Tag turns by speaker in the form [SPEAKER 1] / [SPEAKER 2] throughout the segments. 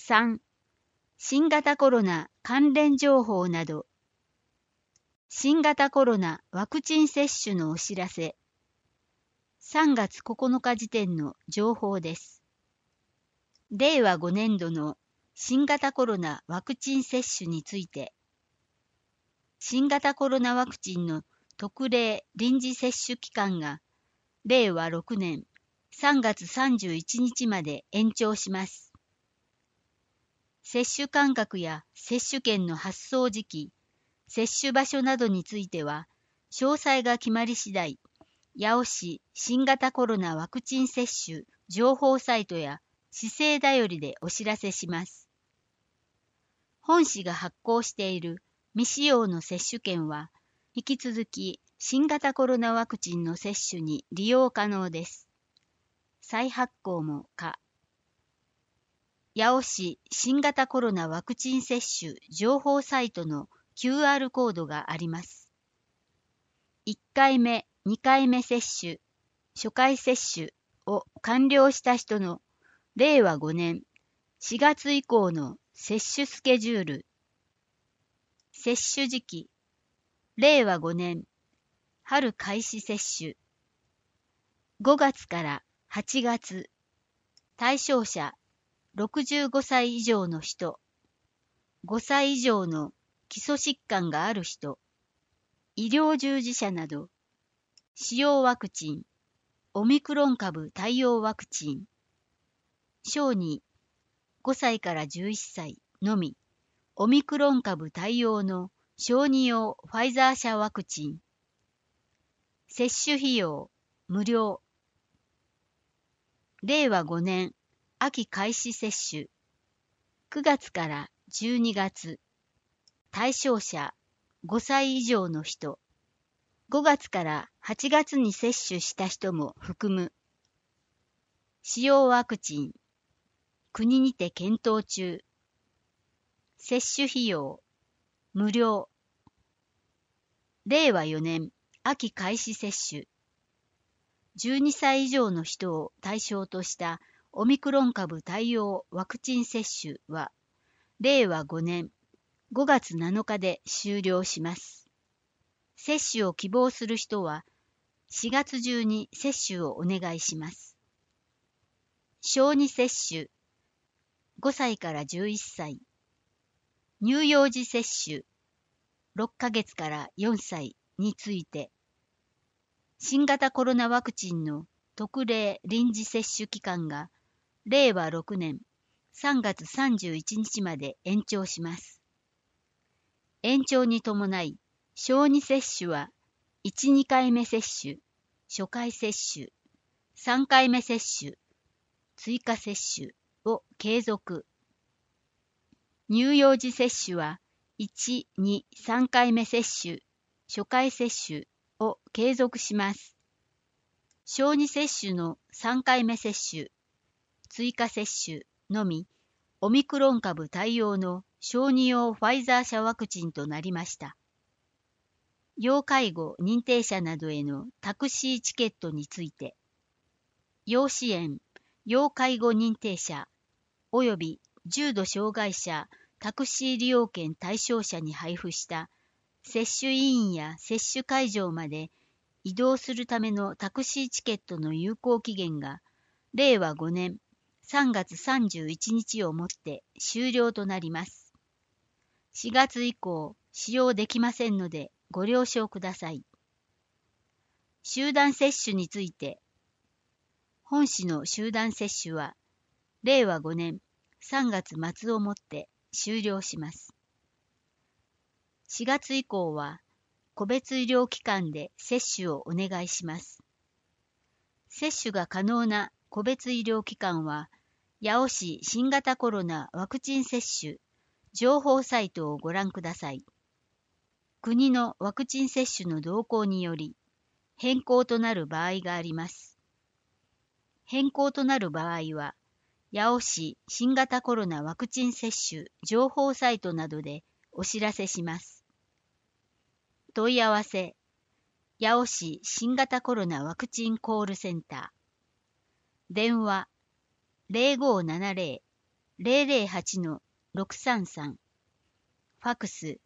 [SPEAKER 1] 3. 新型コロナ関連情報など。新型コロナワクチン接種のお知らせ。3月9日時点の情報です。令和5年度の新型コロナワクチン接種について、新型コロナワクチンの特例臨時接種期間が令和6年3月31日まで延長します。接種間隔や接種券の発送時期、接種場所などについては、詳細が決まり次第、八尾市新型コロナワクチン接種情報サイトや市政だよりでお知らせします。本市が発行している未使用の接種券は、引き続き新型コロナワクチンの接種に利用可能です。再発行も可。八尾市新型コロナワクチン接種情報サイトの QR コードがあります。1回目、2回目接種、初回接種を完了した人の令和5年4月以降の接種スケジュール。接種時期、令和5年春開始接種。5月から8月。対象者、65歳以上の人、5歳以上の基礎疾患がある人、医療従事者など、使用ワクチン、オミクロン株対応ワクチン、小児、5歳から11歳のみ、オミクロン株対応の小児用ファイザー社ワクチン、接種費用、無料。令和5年秋開始接種。9月から12月。対象者、5歳以上の人。5月から8月に接種した人も含む。使用ワクチン。国にて検討中。接種費用。無料。令和4年秋開始接種。12歳以上の人を対象としたオミクロン株対応ワクチン接種は、令和5年5月7日で終了します。接種を希望する人は、4月中に接種をお願いします。小児接種、5歳から11歳。乳幼児接種、6ヶ月から4歳について、新型コロナワクチンの特例臨時接種期間が、令和6年3月31日まで延長します。延長に伴い、小児接種は1、2回目接種、初回接種、3回目接種、追加接種を継続。乳幼児接種は1、2、3回目接種、初回接種を継続します。小児接種の3回目接種、追加接種のみ、オミクロン株対応の小児用ファイザー社ワクチンとなりました。要介護認定者などへのタクシーチケットについて、要支援、要介護認定者、及び重度障害者タクシー利用券対象者に配布した接種委員や接種会場まで移動するためのタクシーチケットの有効期限が、令和5年3月31日をもって終了となります。4月以降使用できませんのでご了承ください。集団接種について、本市の集団接種は令和5年3月末をもって終了します。4月以降は個別医療機関で接種をお願いします。接種が可能な個別医療機関は、八尾市新型コロナワクチン接種情報サイトをご覧ください。国のワクチン接種の動向により、変更となる場合があります。変更となる場合は、八尾市新型コロナワクチン接種情報サイトなどでお知らせします。問い合わせ、八尾市新型コロナワクチンコールセンター。電話、0570 008-633、ファクス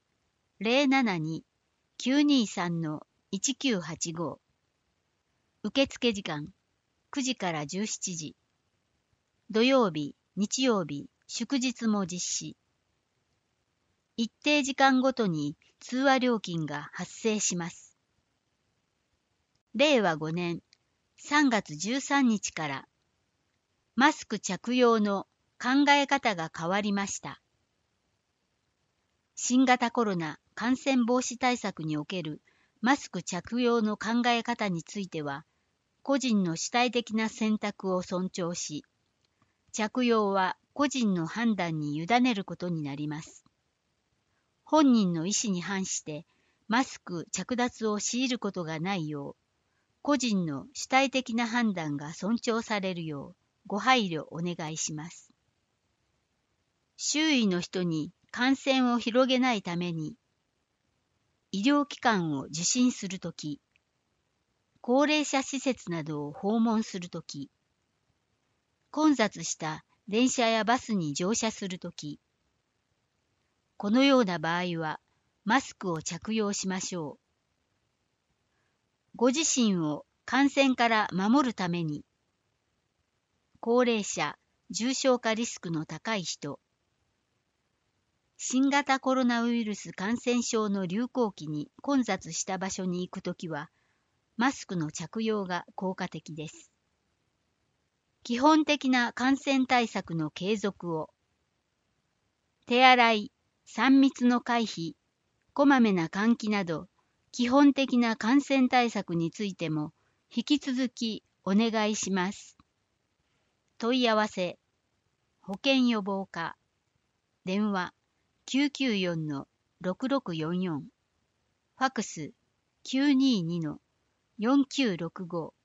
[SPEAKER 1] 072-923-1985。受付時間9時から17時。土曜日、日曜日、祝日も実施。一定時間ごとに通話料金が発生します。令和5年3月13日からマスク着用の考え方が変わりました。新型コロナ感染防止対策におけるマスク着用の考え方については、個人の主体的な選択を尊重し、着用は個人の判断に委ねることになります。本人の意思に反してマスク着脱を強いることがないよう、個人の主体的な判断が尊重されるようご配慮お願いします。周囲の人に感染を広げないために、医療機関を受診するとき、高齢者施設などを訪問するとき、混雑した電車やバスに乗車するとき、このような場合はマスクを着用しましょう。ご自身を感染から守るために、高齢者、重症化リスクの高い人、新型コロナウイルス感染症の流行期に混雑した場所に行くときは、マスクの着用が効果的です。基本的な感染対策の継続を、手洗い、3密の回避、こまめな換気など、基本的な感染対策についても、引き続きお願いします。問い合わせ、保健予防課、電話、994-6644、ファクス 922-4965